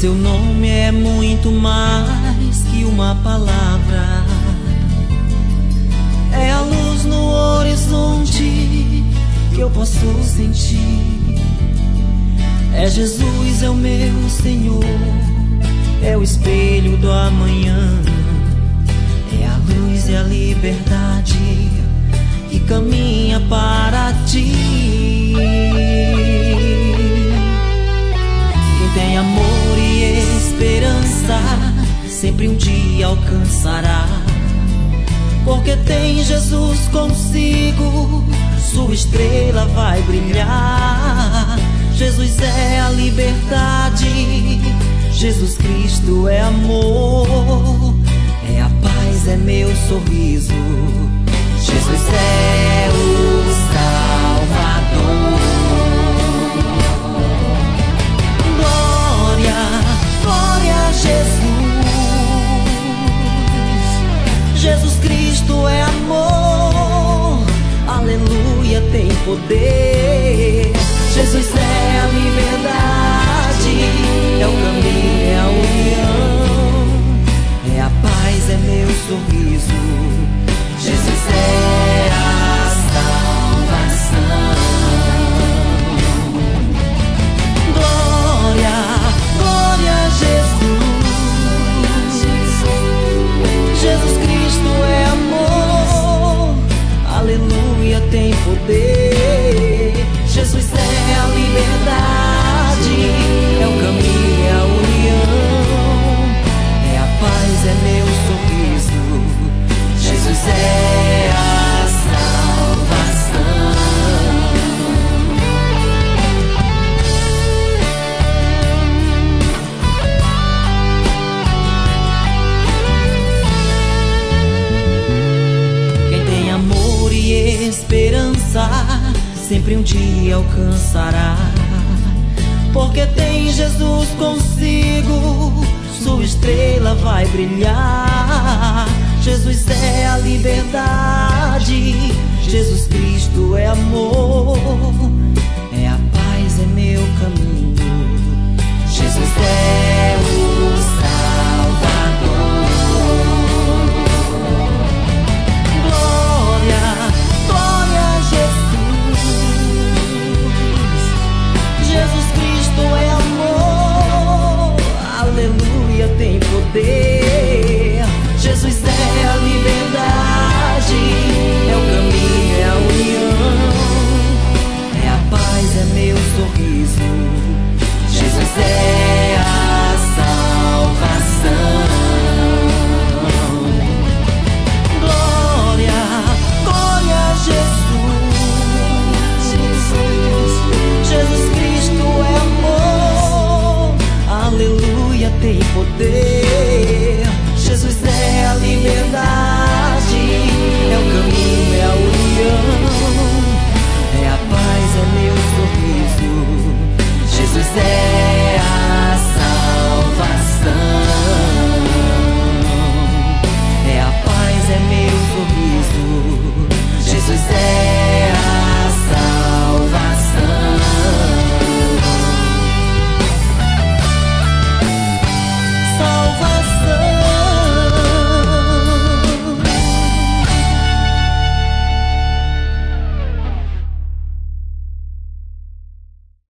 seu nome é muito mais que uma palavra. É a luz no horizonte que eu posso sentir. É Jesus, é o meu Senhor, é o espelho do amanhã. É a luz e a liberdade que caminha para ti. Quem tem amor e esperança sempre um dia alcançará, porque tem Jesus consigo, sua estrela vai brilhar. Jesus é a liberdade, Jesus Cristo é amor, é a paz, é meu sorriso. Jesus é o Salvador. Glória, glória a Jesus. Jesus Cristo é amor, aleluia, tem poder. Jesus é a liberdade, é o caminho, é a união, é a paz, é meu sorriso. Jesus é a salvação. Glória, glória a Jesus. Jesus Cristo é amor, aleluia, tem poder. Jesus é a liberdade, é o caminho, é a união, é a paz, é meu sorriso. Jesus é a salvação. Quem tem amor e esperança sempre um dia alcançará, porque tem Jesus consigo, sua estrela vai brilhar. Jesus é a liberdade, Jesus Cristo é amor, é a paz, é meu caminho. Jesus é o Salvador. Glória, glória a Jesus. Jesus Cristo é amor, aleluia, tem poder.